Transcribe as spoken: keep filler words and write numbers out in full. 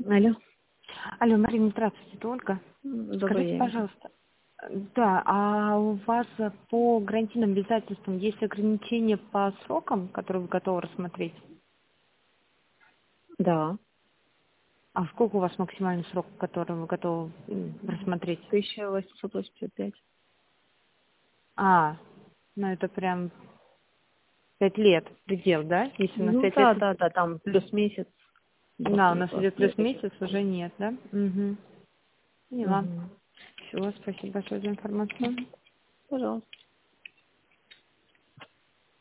Алло. Алло, Марина, здравствуйте, это Ольга. М, Добрый Скажите, день. пожалуйста, э, да, а у вас э, по гарантийным обязательствам есть ограничения по срокам, которые вы готовы рассмотреть? Да. А сколько у вас максимальный срок, который вы готовы м, рассмотреть? тысяча восемьсот восемьдесят пять. А, ну это прям пять лет предел, да? Если у нас Ну пять лет, да, да, да, там плюс месяц да, у двадцать нас идет двадцать плюс лет. месяц, уже нет, да? Угу. Поняла. Угу. Все, спасибо большое за информацию. Пожалуйста.